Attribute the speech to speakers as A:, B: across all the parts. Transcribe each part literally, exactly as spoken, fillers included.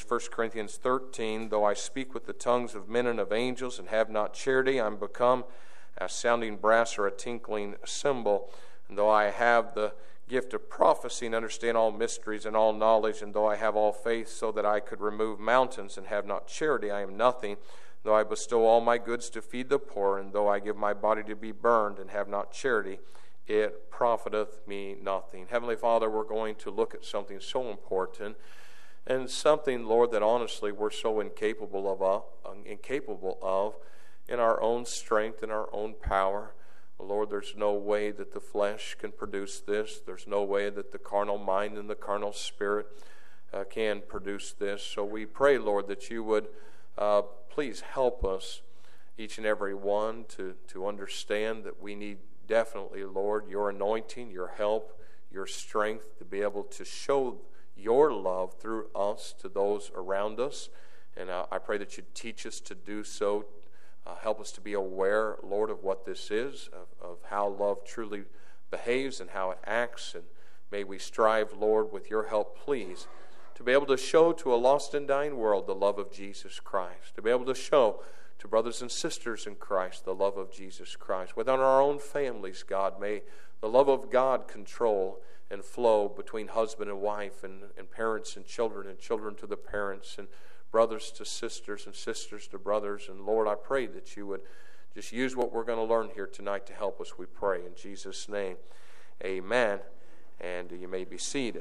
A: First Corinthians thirteen, though I speak with the tongues of men and of angels and have not charity, I am become a sounding brass or a tinkling cymbal. And though I have the gift of prophecy and understand all mysteries and all knowledge, and though I have all faith so that I could remove mountains and have not charity, I am nothing. Though I bestow all my goods to feed the poor, and though I give my body to be burned and have not charity, it profiteth me nothing. Heavenly Father, we're going to look at something so important, and something, Lord, that honestly we're so incapable of, uh, incapable of in our own strength and our own power. Lord, there's no way that the flesh can produce this. There's no way that the carnal mind and the carnal spirit uh, can produce this. So we pray, Lord, that you would uh, please help us, each and every one, to, to understand that we need definitely, Lord, your anointing, your help, your strength to be able to show your love through us to those around us. And uh, I pray that you teach us to do so. Uh, help us to be aware, Lord, of what this is, of, of how love truly behaves and how it acts. And may we strive, Lord, with your help, please, to be able to show to a lost and dying world the love of Jesus Christ, to be able to show to brothers and sisters in Christ the love of Jesus Christ. Within our own families, God, may the love of God control and flow between husband and wife, and, and parents and children, and children to the parents, and brothers to sisters, and sisters to brothers. And Lord, I pray that you would just use what we're going to learn here tonight to help us, we pray. In Jesus' name, amen. And you may be seated.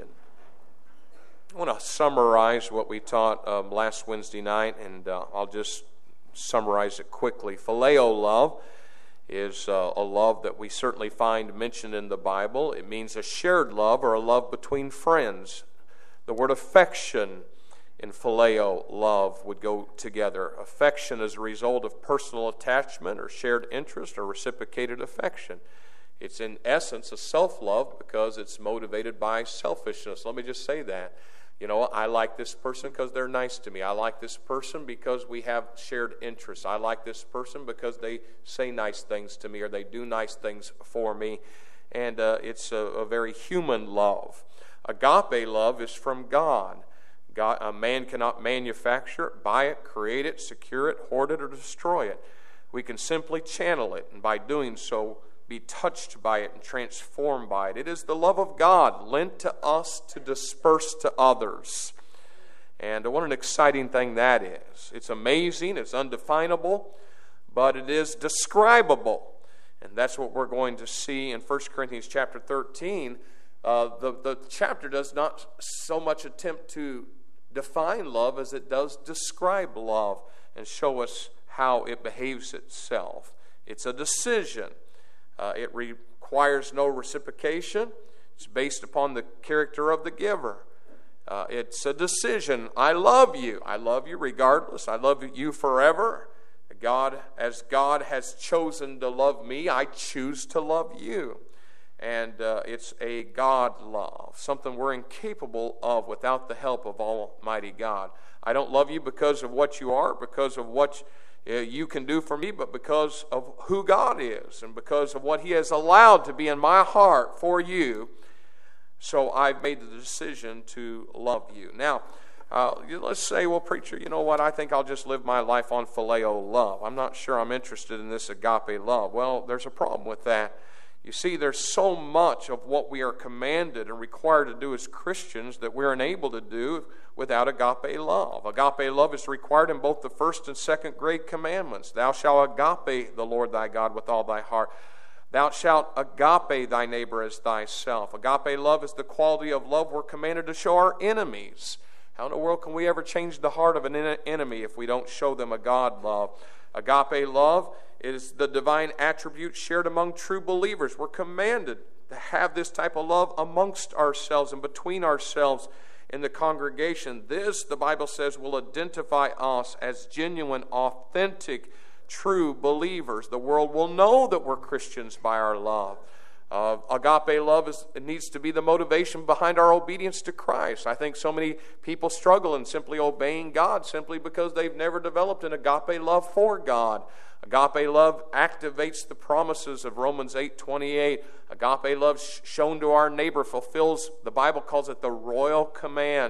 A: I want to summarize what we taught um, last Wednesday night, and uh, I'll just summarize it quickly. Phileo love is uh, a love that we certainly find mentioned in the Bible. It means a shared love or a love between friends. The word affection in phileo love would go together. Affection is a result of personal attachment or shared interest or reciprocated affection. It's in essence a self-love because it's motivated by selfishness. Let me just say that. You know, I like this person because they're nice to me. I like this person because we have shared interests. I like this person because they say nice things to me or they do nice things for me. And uh, it's a, a very human love. Agape love is from God. God. A man cannot manufacture it, buy it, create it, secure it, hoard it, or destroy it. We can simply channel it, and by doing so, be touched by it and transformed by it. It is the love of God lent to us to disperse to others. And what an exciting thing that is. It's amazing, it's undefinable, but it is describable. And that's what we're going to see in First Corinthians chapter thirteen. Uh, the, the chapter does not so much attempt to define love as it does describe love and show us how it behaves itself. It's a decision. Uh, it requires no reciprocation. It's based upon the character of the giver. Uh, it's a decision. I love you. I love you regardless. I love you forever. God, as God has chosen to love me, I choose to love you. And uh, it's a God love, something we're incapable of without the help of Almighty God. I don't love you because of what you are, because of what you can do for me, but because of who God is and because of what He has allowed to be in my heart for you. So I've made the decision to love you. Now, uh, let's say, well, preacher, you know what? I think I'll just live my life on phileo love. I'm not sure I'm interested in this agape love. Well, there's a problem with that. You see, there's so much of what we are commanded and required to do as Christians that we're unable to do without agape love. Agape love is required in both the first and second grade commandments. Thou shalt agape the Lord thy God with all thy heart. Thou shalt agape thy neighbor as thyself. Agape love is the quality of love we're commanded to show our enemies. How in the world can we ever change the heart of an enemy if we don't show them a God love? Agape love is the divine attribute shared among true believers. We're commanded to have this type of love amongst ourselves and between ourselves in the congregation. This, the Bible says, will identify us as genuine, authentic, true believers. The world will know that we're Christians by our love. Uh, agape love is, it needs to be the motivation behind our obedience to Christ. I think so many people struggle in simply obeying God simply because they've never developed an agape love for God. Agape love activates the promises of Romans eight twenty-eight. Agape love shown to our neighbor fulfills, the Bible calls it the royal command.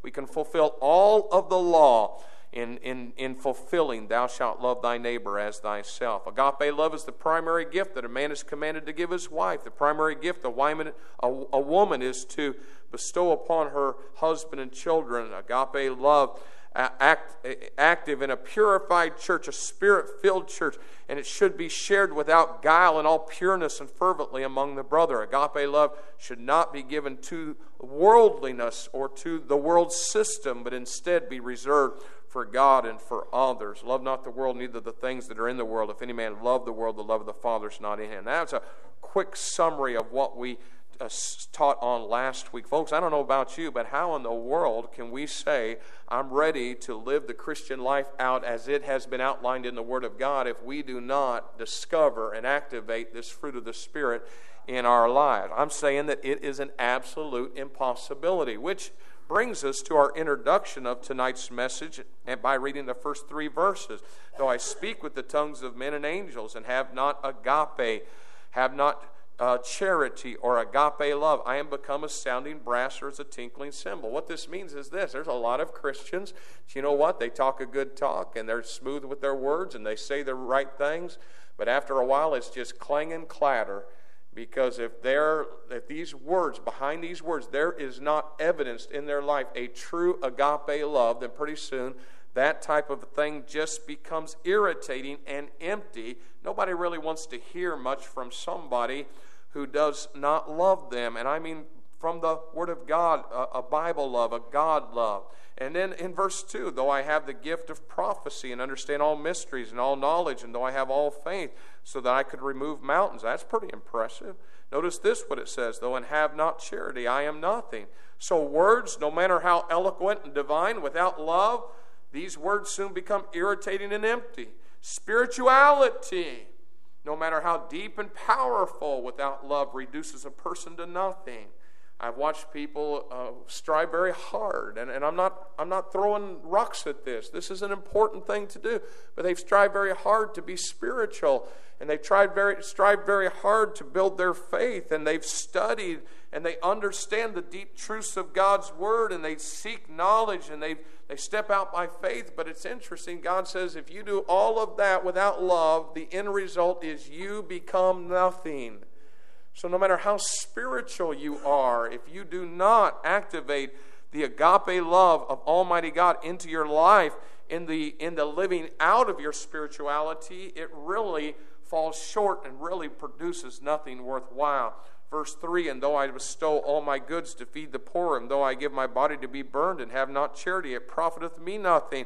A: We can fulfill all of the law in, in, in fulfilling, thou shalt love thy neighbor as thyself. Agape love is the primary gift that a man is commanded to give his wife. The primary gift a woman, a, a woman is to bestow upon her husband and children. Agape love, act, active in a purified church, a spirit-filled church, and it should be shared without guile in all pureness and fervently among the brother. Agape love should not be given to worldliness or to the world system, but instead be reserved for God and for others. Love not the world, neither the things that are in the world. If any man love the world, the love of the Father is not in him. That's a quick summary of what we uh, taught on last week. Folks, I don't know about you, but how in the world can we say, I'm ready to live the Christian life out as it has been outlined in the Word of God, if we do not discover and activate this fruit of the Spirit in our lives? I'm saying that it is an absolute impossibility, which brings us to our introduction of tonight's message, and by reading the first three verses. Though I speak with the tongues of men and angels and have not agape, have not uh, charity or agape love, I am become a sounding brass or as a tinkling cymbal. What this means is this: there's a lot of Christians, you know what, they talk a good talk and they're smooth with their words and they say the right things, but after a while it's just clang and clatter. Because if there, if these words, behind these words, there is not evidenced in their life a true agape love, then pretty soon that type of thing just becomes irritating and empty. Nobody really wants to hear much from somebody who does not love them. And I mean from the Word of God, a, a Bible love, a God love. And then in verse two, though I have the gift of prophecy and understand all mysteries and all knowledge, and though I have all faith, so that I could remove mountains. That's pretty impressive. Notice this, what it says, though and have not charity, I am nothing. So words, no matter how eloquent and divine, without love, these words soon become irritating and empty. Spirituality, no matter how deep and powerful, without love, reduces a person to nothing. I've watched people uh, strive very hard, and, and I'm not I'm not throwing rocks at this. This is an important thing to do, but they've strived very hard to be spiritual, and they've tried very strived very hard to build their faith, and they've studied, and they understand the deep truths of God's Word, and they seek knowledge, and they they step out by faith. But it's interesting. God says, if you do all of that without love, the end result is you become nothing. So no matter how spiritual you are, if you do not activate the agape love of Almighty God into your life, in the, in the living out of your spirituality, it really falls short and really produces nothing worthwhile. Verse three, and though I bestow all my goods to feed the poor, and though I give my body to be burned and have not charity, it profiteth me nothing.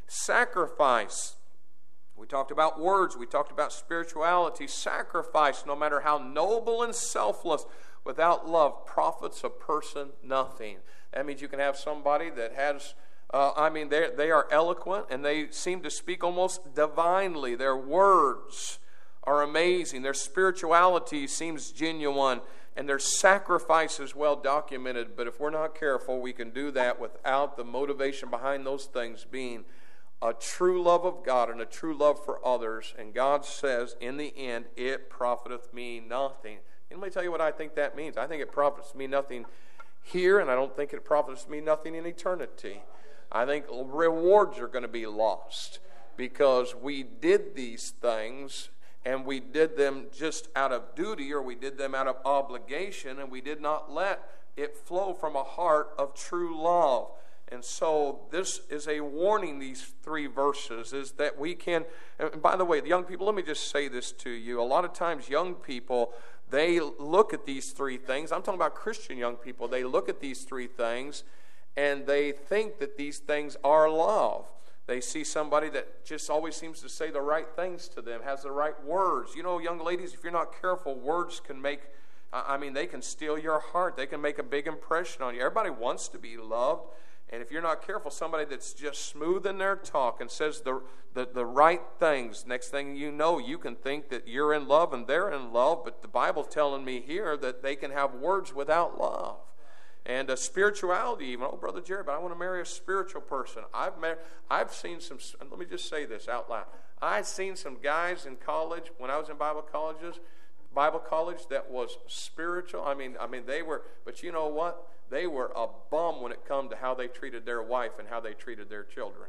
A: Sacrifice. We talked about words. We talked about spirituality. Sacrifice, no matter how noble and selfless, without love, profits a person nothing. That means you can have somebody that has, uh, I mean, they they are eloquent and they seem to speak almost divinely. Their words are amazing. Their spirituality seems genuine, and their sacrifice is well documented. But if we're not careful, we can do that without the motivation behind those things being a true love of God and a true love for others. And God says, in the end, it profiteth me nothing. And let me tell you what I think that means. I think it profits me nothing here, and I don't think it profits me nothing in eternity. I think rewards are going to be lost because we did these things, and we did them just out of duty, or we did them out of obligation, and we did not let it flow from a heart of true love. And so this is a warning, these three verses, is that we can, and by the way, the young people, let me just say this to you. A lot of times young people, they look at these three things. I'm talking about Christian young people. They look at these three things and they think that these things are love. They see somebody that just always seems to say the right things to them, has the right words. You know, young ladies, if you're not careful, words can make, I mean, they can steal your heart. They can make a big impression on you. Everybody wants to be loved. And if you're not careful, somebody that's just smooth in their talk and says the, the, the right things, next thing you know, you can think that you're in love and they're in love, but the Bible's telling me here that they can have words without love. And a spirituality even. Oh, Brother Jerry, but I want to marry a spiritual person. I've mar- I've seen some, let me just say this out loud. I've seen some guys in college, when I was in Bible colleges, Bible college that was spiritual. I mean, I mean they were, but you know what? They were a bum when it come to how they treated their wife and how they treated their children.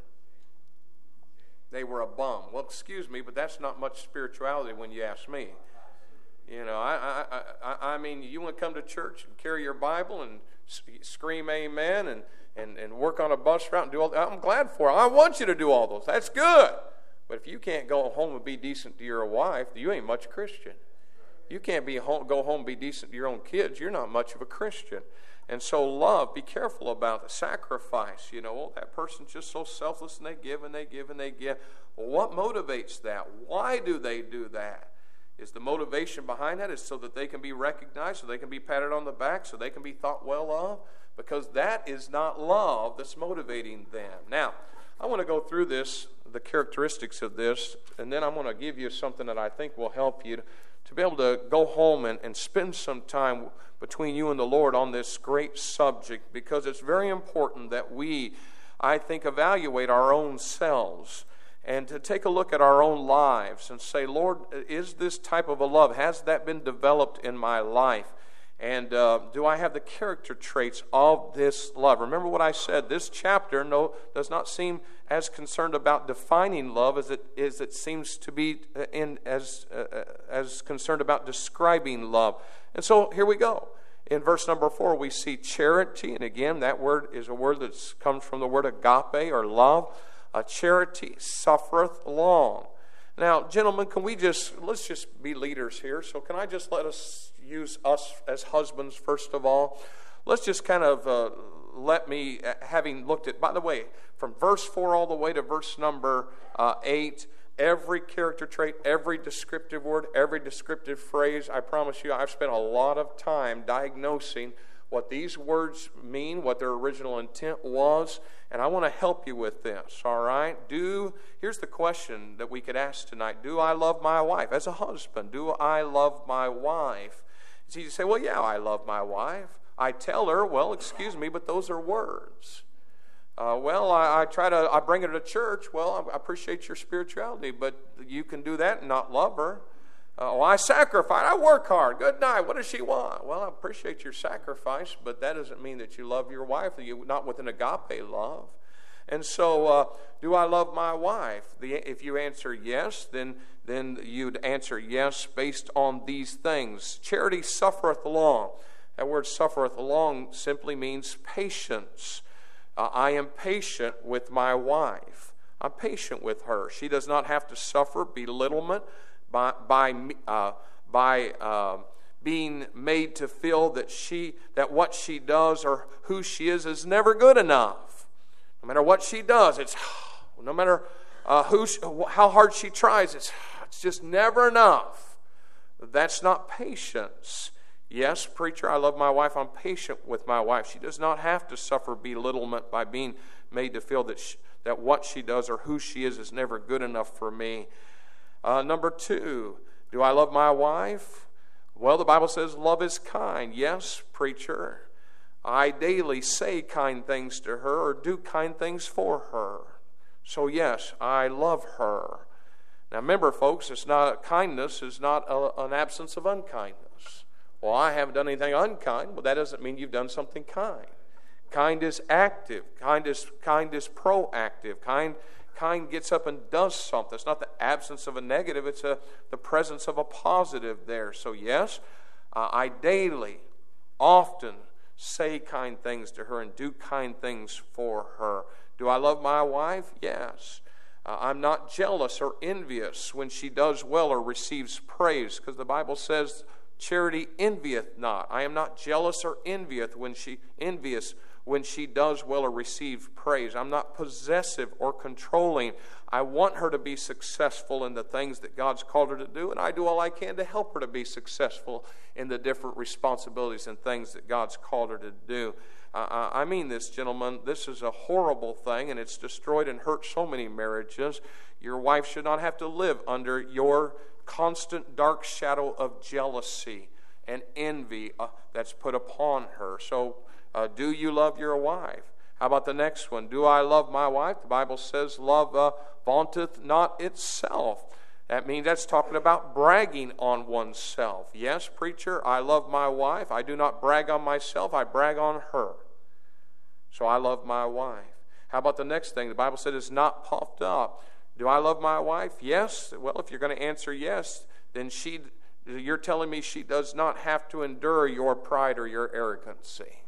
A: They were a bum. Well, excuse me, but that's not much spirituality when you ask me. You know, I I I, I mean, you want to come to church and carry your Bible and scream amen and, and, and work on a bus route and do all that. I'm glad for it. I want you to do all those. That's good. But if you can't go home and be decent to your wife, you ain't much Christian. You can't be home, go home and be decent to your own kids. You're not much of a Christian. And so love, be careful about the sacrifice. You know, well, that person's just so selfless and they give and they give and they give. Well, what motivates that? Why do they do that? Is the motivation behind that is so that they can be recognized, so they can be patted on the back, so they can be thought well of? Because that is not love that's motivating them. Now, I want to go through this, the characteristics of this, and then I'm going to give you something that I think will help you to, to be able to go home and, and spend some time between you and the Lord on this great subject, because it's very important that we, I think, evaluate our own selves and to take a look at our own lives and say, Lord, is this type of a love, has that been developed in my life? And uh, do I have the character traits of this love? Remember what I said, this chapter no, does not seem as concerned about defining love as it, as it seems to be in, as, uh, as concerned about describing love. And so here we go. In verse number four, we see charity. And again, that word is a word that comes from the word agape or love. Uh, charity suffereth long. Now, gentlemen, can we just, let's just be leaders here. So can I just let us use us as husbands first of all? Let's just kind of uh, let me, having looked at, by the way, from verse four all the way to verse number uh, eight, every character trait, every descriptive word, every descriptive phrase, I promise you, I've spent a lot of time diagnosing what these words mean, what their original intent was, and I want to help you with this, all right? Do, here's the question that we could ask tonight. Do I love my wife? As a husband, do I love my wife? It's easy to say, well, yeah, I love my wife. I tell her, well, excuse me, but those are words. Uh, well, I, I try to, I bring her to church. Well, I appreciate your spirituality, but you can do that and not love her. Uh, well, I sacrifice. I work hard. Good night. What does she want? Well, I appreciate your sacrifice, but that doesn't mean that you love your wife. You not with an agape love. And so, uh, do I love my wife? The, if you answer yes, then then you'd answer yes based on these things. Charity suffereth long. That word suffereth long simply means patience. Uh, I am patient with my wife. I'm patient with her. She does not have to suffer belittlement by by uh, by uh, being made to feel that she that what she does or who she is is never good enough. No matter what she does, it's no matter uh, who she, how hard she tries, it's it's just never enough. That's not patience. Yes, preacher, I love my wife. I'm patient with my wife. She does not have to suffer belittlement by being made to feel that she, that what she does or who she is is never good enough for me. Uh, number two, do I love my wife? Well, the Bible says love is kind. Yes, preacher. I daily say kind things to her or do kind things for her. So yes, I love her. Now remember, folks, it's not kindness is not a, an absence of unkindness. Well, I haven't done anything unkind. Well, that doesn't mean you've done something kind. Kind is active. Kind is kind is proactive. Kind kind gets up and does something. It's not the absence of a negative. It's a the presence of a positive there. So yes, uh, I daily, often say kind things to her and do kind things for her. Do I love my wife? Yes. Uh, I'm not jealous or envious when she does well or receives praise, because the Bible says charity envieth not. I am not jealous or envious when she envious when she does well or receives praise. I'm not possessive or controlling. I want her to be successful in the things that God's called her to do, and I do all I can to help her to be successful in the different responsibilities and things that God's called her to do. Uh, I mean this, gentlemen, this is a horrible thing, and it's destroyed and hurt so many marriages. Your wife should not have to live under your constant dark shadow of jealousy and envy uh, that's put upon her. So, uh, do you love your wife? How about the next one? Do I love my wife? The Bible says, love uh, vaunteth not itself. That means that's talking about bragging on oneself. Yes, preacher, I love my wife. I do not brag on myself. I brag on her. So I love my wife. How about the next thing? The Bible said it's not puffed up. Do I love my wife? Yes. Well, if you're going to answer yes, then she, you're telling me she does not have to endure your pride or your arrogancy.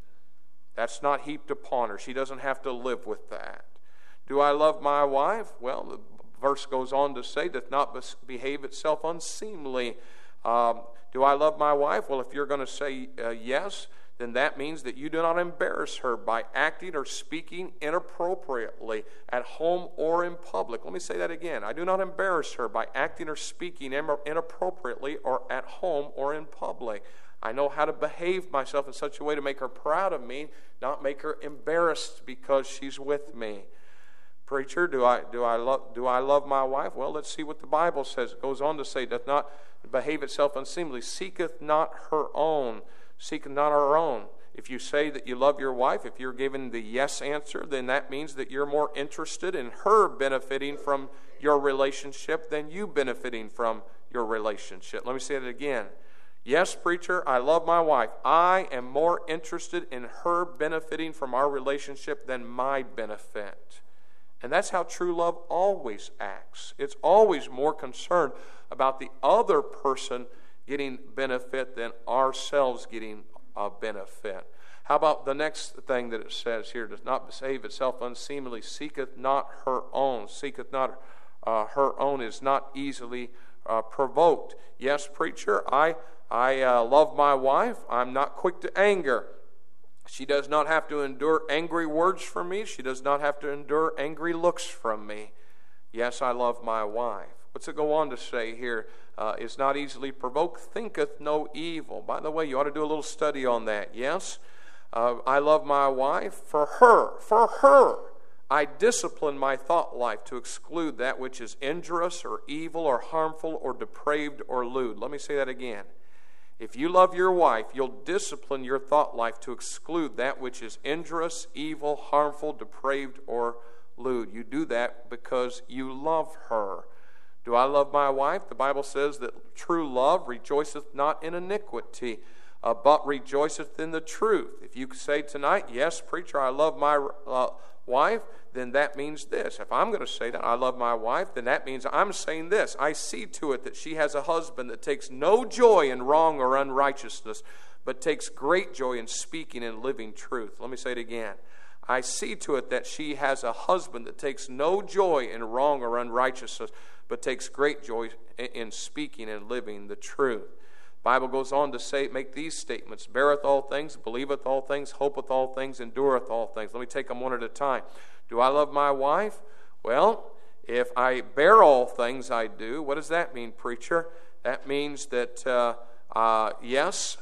A: That's not heaped upon her. She doesn't have to live with that. Do I love my wife? Well, the verse goes on to say, doth not behave itself unseemly. Um, do I love my wife? Well, if you're going to say uh, yes, then that means that you do not embarrass her by acting or speaking inappropriately at home or in public. Let me say that again. I do not embarrass her by acting or speaking inappropriately or at home or in public. I know how to behave myself in such a way to make her proud of me, not make her embarrassed because she's with me. Preacher, do I do I love do I love my wife? Well, let's see what the Bible says. It goes on to say, doth not behave itself unseemly, seeketh not her own, seeketh not her own. If you say that you love your wife, if you're giving the yes answer, then that means that you're more interested in her benefiting from your relationship than you benefiting from your relationship. Let me say it again. Yes, preacher, I love my wife. I am more interested in her benefiting from our relationship than my benefit. And that's how true love always acts. It's always more concerned about the other person getting benefit than ourselves getting a benefit. How about the next thing that it says here? Does not behave itself unseemly, seeketh not her own. Seeketh not uh, her own, is not easily uh, provoked. Yes, preacher, I, I uh, love my wife. I'm not quick to anger. She does not have to endure angry words from me. She does not have to endure angry looks from me. Yes, I love my wife. What's it go on to say here? Uh, is not easily provoked, thinketh no evil. By the way, you ought to do a little study on that. Yes, uh, I love my wife. For her, for her, I discipline my thought life to exclude that which is injurious or evil or harmful or depraved or lewd. Let me say that again. If you love your wife, you'll discipline your thought life to exclude that which is injurious, evil, harmful, depraved, or lewd. You do that because you love her. Do I love my wife? The Bible says that true love rejoiceth not in iniquity, uh, but rejoiceth in the truth. If you say tonight, yes, preacher, I love my uh, wife, then that means this. If I'm going to say that I love my wife, then that means I'm saying this. I see to it that she has a husband that takes no joy in wrong or unrighteousness, but takes great joy in speaking and living truth. Let me say it again. I see to it that she has a husband that takes no joy in wrong or unrighteousness, but takes great joy in speaking and living the truth. The Bible goes on to say, make these statements: beareth all things, believeth all things, hopeth all things, endureth all things. Let me take them one at a time. Do I love my wife? Well, if I bear all things, I do. What does that mean, preacher? That means that, uh, uh, yes,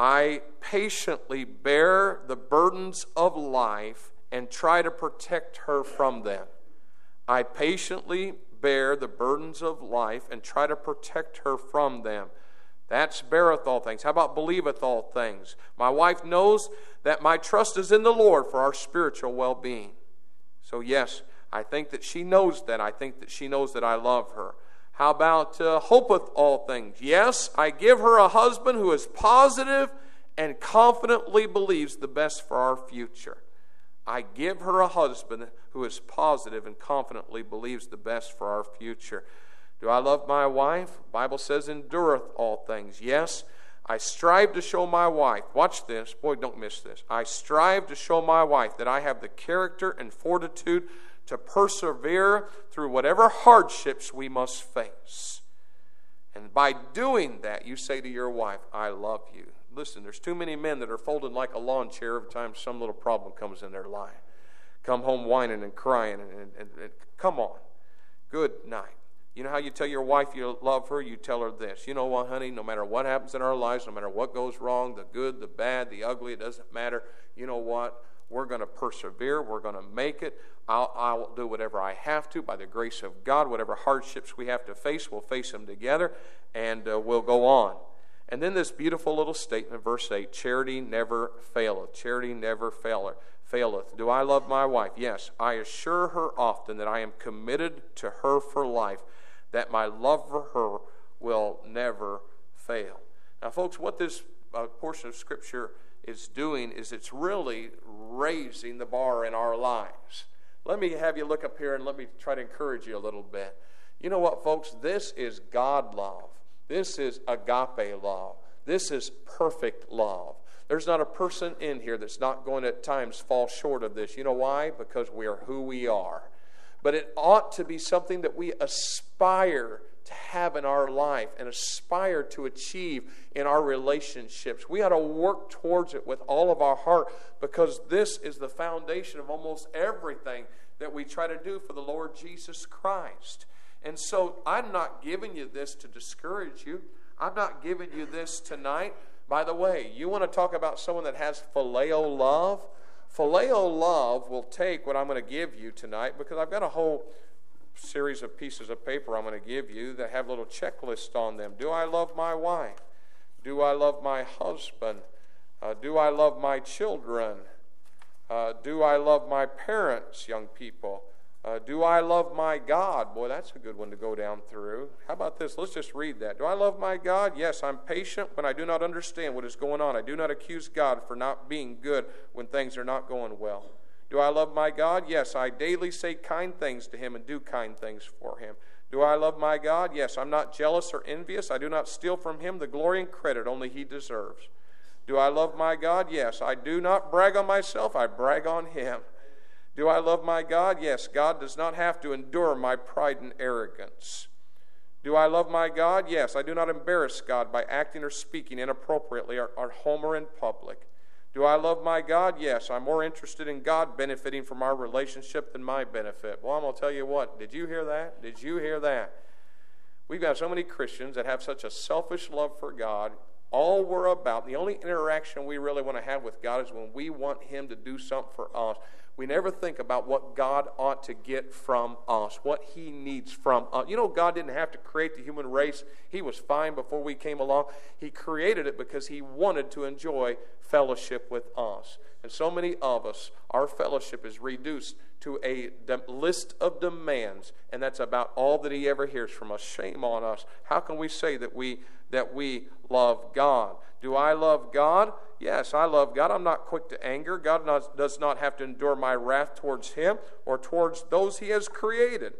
A: I patiently bear the burdens of life and try to protect her from them. I patiently bear the burdens of life and try to protect her from them. That's beareth all things. How about believeth all things? My wife knows that my trust is in the Lord for our spiritual well-being. So yes, I think that she knows that. I think that she knows that I love her. How about uh, hopeth all things? Yes, I give her a husband who is positive and confidently believes the best for our future. I give her a husband who is positive and confidently believes the best for our future. Do I love my wife? The Bible says, endureth all things. Yes, I strive to show my wife. Watch this. Boy, don't miss this. I strive to show my wife that I have the character and fortitude to persevere through whatever hardships we must face. And by doing that, you say to your wife, I love you. Listen, there's too many men that are folded like a lawn chair every time some little problem comes in their life. Come home whining and crying. And, and, and, and come on. Good night. You know how you tell your wife you love her? You tell her this. You know what, honey? No matter what happens in our lives, no matter what goes wrong, the good, the bad, the ugly, it doesn't matter. You know what? We're going to persevere. We're going to make it. I'll, I'll do whatever I have to by the grace of God. Whatever hardships we have to face, we'll face them together, and uh, we'll go on. And then this beautiful little statement, verse eight, charity never faileth. Charity never faileth. faileth. Do I love my wife? Yes. I assure her often that I am committed to her for life, that my love for her will never fail. Now, folks, what this uh, portion of Scripture is doing is it's really raising the bar in our lives. Let me have you look up here and let me try to encourage you a little bit. You know what, folks? This is God love. This is agape love. This is perfect love. There's not a person in here that's not going to at times fall short of this. You know why? Because we are who we are. But it ought to be something that we aspire to have in our life and aspire to achieve in our relationships. We ought to work towards it with all of our heart, because this is the foundation of almost everything that we try to do for the Lord Jesus Christ. And so I'm not giving you this to discourage you. I'm not giving you this tonight. By the way, you want to talk about someone that has phileo love? Phileo love will take what I'm going to give you tonight, because I've got a whole series of pieces of paper I'm going to give you that have little checklists on them. Do I love my wife? Do I love my husband? Uh, do I love my children? Uh, do I love my parents, young people? Uh, do I love my God? Boy, that's a good one to go down through. How about this? Let's just read that. Do I love my God? Yes, I'm patient when I do not understand what is going on. I do not accuse God for not being good when things are not going well. Do I love my God? Yes, I daily say kind things to Him and do kind things for Him. Do I love my God? Yes, I'm not jealous or envious. I do not steal from Him the glory and credit only He deserves. Do I love my God? Yes, I do not brag on myself. I brag on Him. Do I love my God? Yes, God does not have to endure my pride and arrogance. Do I love my God? Yes, I do not embarrass God by acting or speaking inappropriately at home or in public. Do I love my God? Yes, I'm more interested in God benefiting from our relationship than my benefit. Well, I'm going to tell you what. Did you hear that? Did you hear that? We've got so many Christians that have such a selfish love for God. All we're about, the only interaction we really want to have with God is when we want Him to do something for us. We never think about what God ought to get from us, what He needs from us. You know, God didn't have to create the human race. He was fine before we came along. He created it because He wanted to enjoy fellowship with us. And so many of us, our fellowship is reduced to a de- list of demands, and that's about all that He ever hears from us. Shame on us. How can we say that we that we love God? Do I love God? Yes, I love God. I'm not quick to anger. God not, does not have to endure my wrath towards Him or towards those He has created.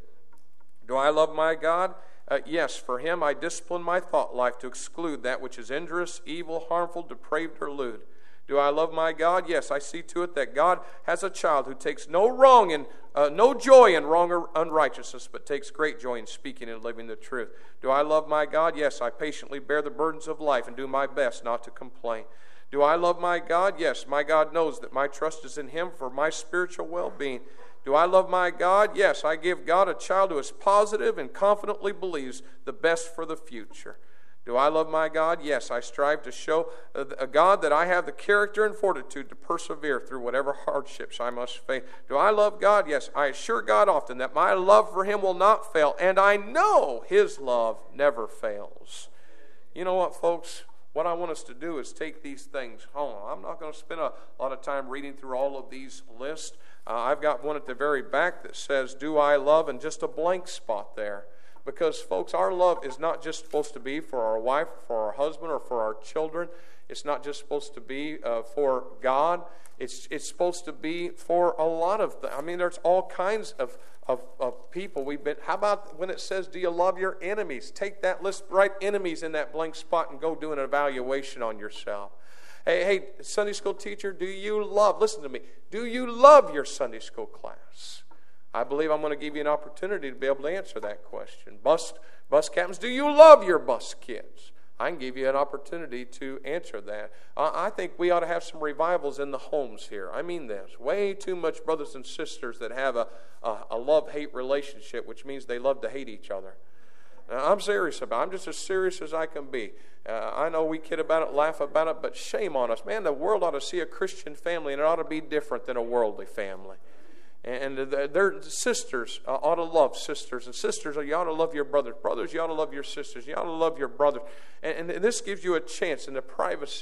A: Do I love my God? Uh, yes, for Him I discipline my thought life to exclude that which is injurious, evil, harmful, depraved, or lewd. Do I love my God? Yes, I see to it that God has a child who takes no wrong and uh, no joy in wrong or unrighteousness, but takes great joy in speaking and living the truth. Do I love my God? Yes, I patiently bear the burdens of life and do my best not to complain. Do I love my God? Yes, my God knows that my trust is in Him for my spiritual well-being. Do I love my God? Yes, I give God a child who is positive and confidently believes the best for the future. Do I love my God? Yes, I strive to show a God that I have the character and fortitude to persevere through whatever hardships I must face. Do I love God? Yes, I assure God often that my love for Him will not fail, and I know His love never fails. You know what, folks? What I want us to do is take these things home. I'm not going to spend a lot of time reading through all of these lists. Uh, I've got one at the very back that says, do I love, and just a blank spot there. Because, folks, our love is not just supposed to be for our wife, for our husband, or for our children. It's not just supposed to be uh, for God. It's it's supposed to be for a lot of things. I mean, there's all kinds of, of, of people we've been. How about when it says, do you love your enemies? Take that list, write enemies in that blank spot, and go do an evaluation on yourself. Hey, hey, Sunday school teacher, do you love, listen to me, do you love your Sunday school class? I believe I'm going to give you an opportunity to be able to answer that question. Bus, bus captains, do you love your bus kids? I can give you an opportunity to answer that. Uh, I think we ought to have some revivals in the homes here. I mean this. Way too much brothers and sisters that have a, a, a love-hate relationship, which means they love to hate each other. Now, I'm serious about it. I'm just as serious as I can be. Uh, I know we kid about it, laugh about it, but shame on us. Man, the world ought to see a Christian family, and it ought to be different than a worldly family. And their sisters ought to love sisters. And sisters, you ought to love your brothers. Brothers, you ought to love your sisters. You ought to love your brothers. And, and this gives you a chance in the privacy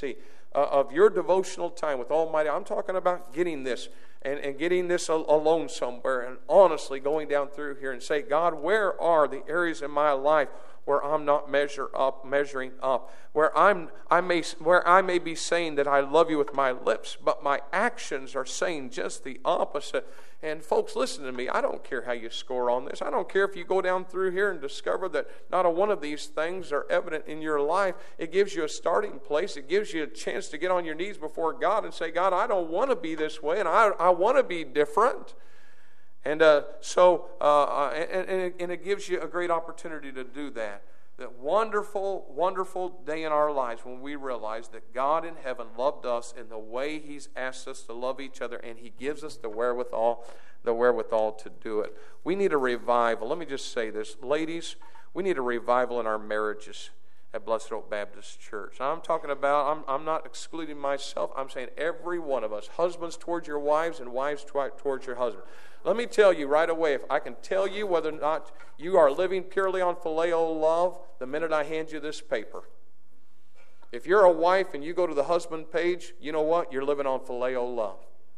A: uh, of your devotional time with Almighty. I'm talking about getting this and, and getting this al- alone somewhere and honestly going down through here and say, God, where are the areas in my life where I'm not measure up, measuring up, where I'm, I may, where I may be saying that I love you with my lips, but my actions are saying just the opposite. And folks, listen to me. I don't care how you score on this. I don't care if you go down through here and discover that not a one of these things are evident in your life. It gives you a starting place. It gives you a chance to get on your knees before God and say, God, I don't want to be this way, and I, I want to be different. And uh, so, uh, and, and, it, and it gives you a great opportunity to do that. That wonderful, wonderful day in our lives when we realize that God in heaven loved us in the way He's asked us to love each other, and He gives us the wherewithal, the wherewithal to do it. We need a revival. Let me just say this, ladies. We need a revival in our marriages at Blessed Hope Baptist Church. I'm talking about, I'm, I'm not excluding myself. I'm saying every one of us, husbands towards your wives and wives towards your husband. Let me tell you right away, if I can tell you whether or not you are living purely on phileo love, the minute I hand you this paper. If you're a wife and you go to the husband page, you know what? You're living on phileo love.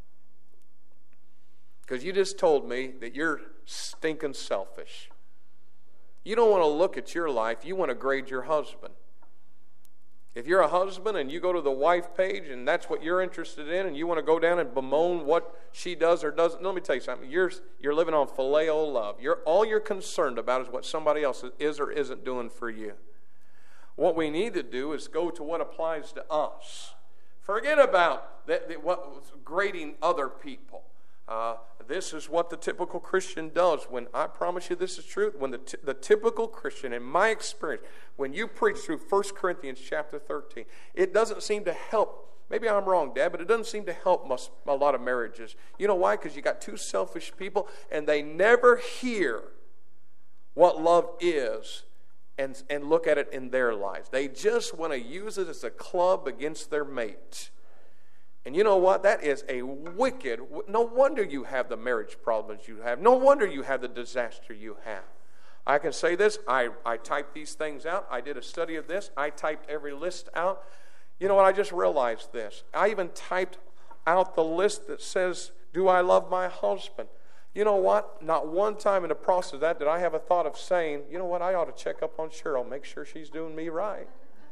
A: Because you just told me that you're stinking selfish. You don't want to look at your life. You want to grade your husband. If you're a husband and you go to the wife page and that's what you're interested in and you want to go down and bemoan what she does or doesn't, let me tell you something. You're, you're living on phileo love. You're, all you're concerned about is what somebody else is or isn't doing for you. What we need to do is go to what applies to us. Forget about that, that, what, grading other people. Uh, this is what the typical Christian does. When I promise you this is true, when the, t- the typical Christian, in my experience, when you preach through First Corinthians chapter thirteen, it doesn't seem to help. Maybe I'm wrong, Dad, but it doesn't seem to help most, a lot of marriages. You know why? Because you got two selfish people, and they never hear what love is and, and look at it in their lives. They just want to use it as a club against their mate. And you know what? That is a wicked, no wonder you have the marriage problems you have. No wonder you have the disaster you have. I can say this, I, I typed these things out. I did a study of this. I typed every list out. You know what? I just realized this. I even typed out the list that says, do I love my husband? You know what? Not one time in the process of that did I have a thought of saying, you know what? I ought to check up on Cheryl, make sure she's doing me right.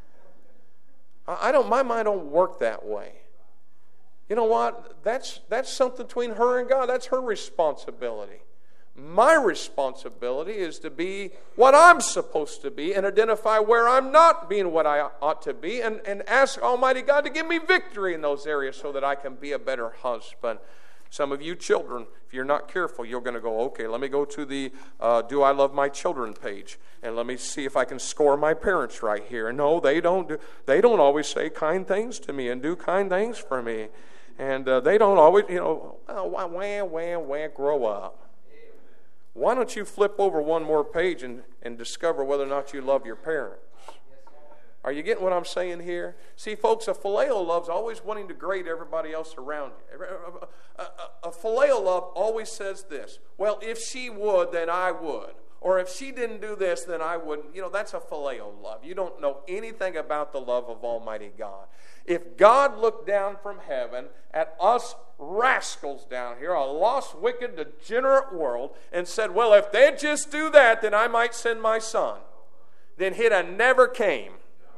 A: I don't, my mind don't work that way. You know what? That's, that's something between her and God. That's her responsibility. My responsibility is to be what I'm supposed to be and identify where I'm not being what I ought to be and, and ask Almighty God to give me victory in those areas so that I can be a better husband. Some of you children, if you're not careful, you're going to go, okay, let me go to the uh, Do I Love My Children page, and let me see if I can score my parents right here. No, they don't do, they don't always say kind things to me and do kind things for me. And uh, they don't always, you know, oh, wah, wah, wah, wah, grow up. Why don't you flip over one more page and, and discover whether or not you love your parents? Are you getting what I'm saying here? See, folks, a phileo love's always wanting to grade everybody else around you. A, a, a phileo love always says this, well, if she would, then I would. Or if she didn't do this, then I wouldn't. You know, that's a phileo love. You don't know anything about the love of Almighty God. If God looked down from heaven at us rascals down here, a lost, wicked, degenerate world, and said, well, if they'd just do that, then I might send my son, then he'd have never came.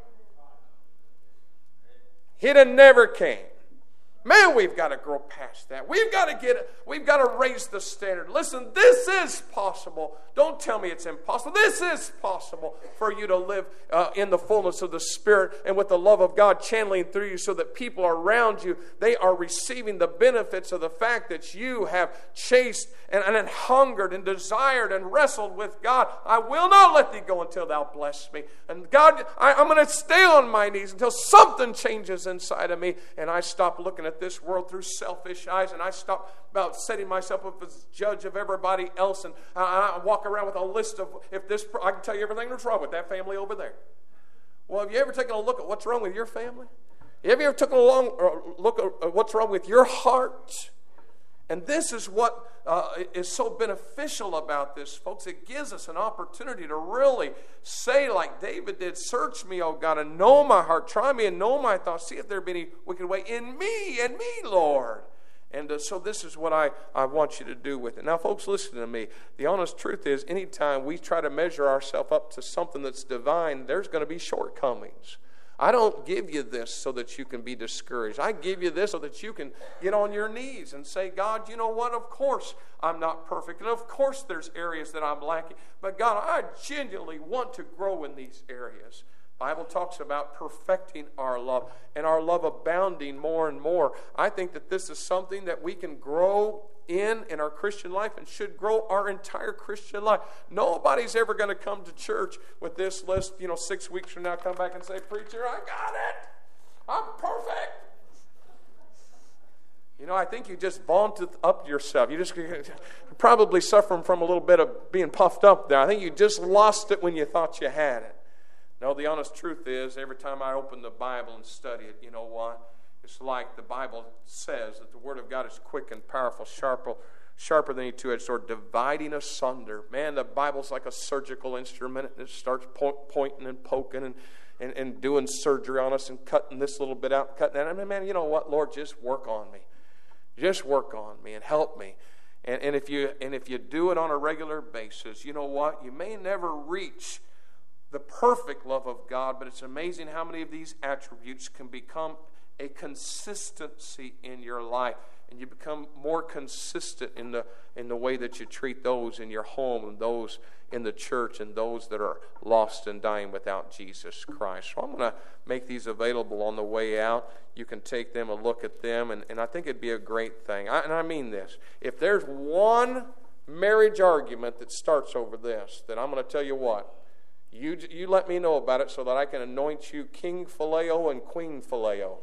A: He'd have never came. Man, we've got to grow past that. We've got to get, we've got to raise the standard. Listen, this is possible. Don't tell me it's impossible. This is possible for you to live uh, in the fullness of the Spirit and with the love of God channeling through you so that people around you, they are receiving the benefits of the fact that you have chased and, and hungered and desired and wrestled with God. I will not let thee go until thou bless me. And God, I, I'm going to stay on my knees until something changes inside of me and I stop looking at this world through selfish eyes, and I stop about setting myself up as judge of everybody else, and I, I walk around with a list of, if this, I can tell you everything that's wrong with that family over there. Well, have you ever taken a look at what's wrong with your family? Have you ever taken a long uh, look at what's wrong with your heart? And this is what uh, is so beneficial about this, folks. It gives us an opportunity to really say, like David did, search me, O God, and know my heart. Try me and know my thoughts. See if there be any wicked way in me, in me, Lord. And uh, so this is what I, I want you to do with it. Now, folks, listen to me. The honest truth is, anytime we try to measure ourselves up to something that's divine, there's going to be shortcomings. I don't give you this so that you can be discouraged. I give you this so that you can get on your knees and say, God, you know what? Of course I'm not perfect. And of course there's areas that I'm lacking. But God, I genuinely want to grow in these areas. The Bible talks about perfecting our love and our love abounding more and more. I think that this is something that we can grow in in our Christian life and should grow our entire Christian life. Nobody's ever going to come to church with this list, you know, six weeks from now, come back and say, preacher, I got it. I'm perfect. You know, I think you just vaunted up yourself. You just you're probably suffering from a little bit of being puffed up there. I think you just lost it when you thought you had it. No, the honest truth is, every time I open the Bible and study it, you know what? It's like the Bible says that the Word of God is quick and powerful, sharper, sharper than any two-edged sword, dividing asunder. Man, the Bible's like a surgical instrument. It starts po- pointing and poking and, and, and doing surgery on us and cutting this little bit out, cutting that. I mean, man, you know what, Lord, just work on me. Just work on me and help me. And, and if you and if you do it on a regular basis, you know what? You may never reach the perfect love of God, but it's amazing how many of these attributes can become a consistency in your life, and you become more consistent in the in the way that you treat those in your home and those in the church and those that are lost and dying without Jesus Christ. So I'm going to make these available on the way out. You can take them and look at them, and, and I think it'd be a great thing. I, and I mean this. If there's one marriage argument that starts over this, then I'm going to tell you what. You, you let me know about it so that I can anoint you King Phileo and Queen Phileo.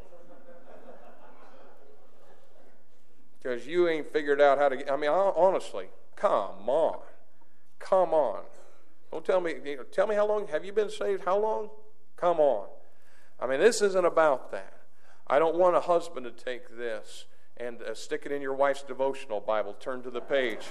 A: Because you ain't figured out how to get, I mean, honestly, come on. Come on. Don't tell me, tell me how long, have you been saved? How long? Come on. I mean, this isn't about that. I don't want a husband to take this and uh, stick it in your wife's devotional Bible. Turn to the page.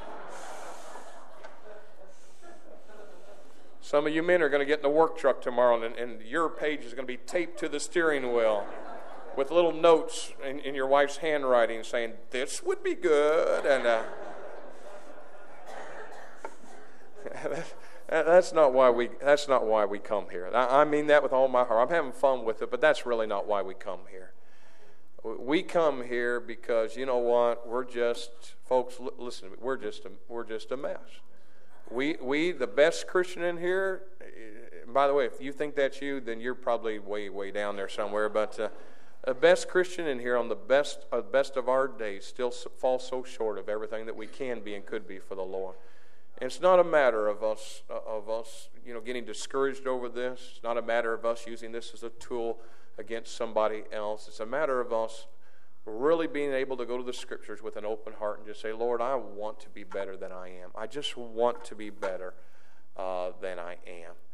A: Some of you men are going to get in the work truck tomorrow, and, and your page is going to be taped to the steering wheel with little notes in, in your wife's handwriting saying, this would be good. And uh, that's not why we that's not why we come here. I, I mean that with all my heart. I'm having fun with it, but that's really not why we come here. We come here because, you know what, we're just, folks, listen to me, we're just a, we're just a mess. We, we, the best Christian in here, by the way, if you think that's you, then you're probably way, way down there somewhere, but uh, the best Christian in here on the best, uh, best of our days still falls so short of everything that we can be and could be for the Lord. And it's not a matter of us, uh, of us, you know, getting discouraged over this. It's not a matter of us using this as a tool against somebody else. It's a matter of us really being able to go to the Scriptures with an open heart and just say, Lord, I want to be better than I am. I just want to be better uh, than I am.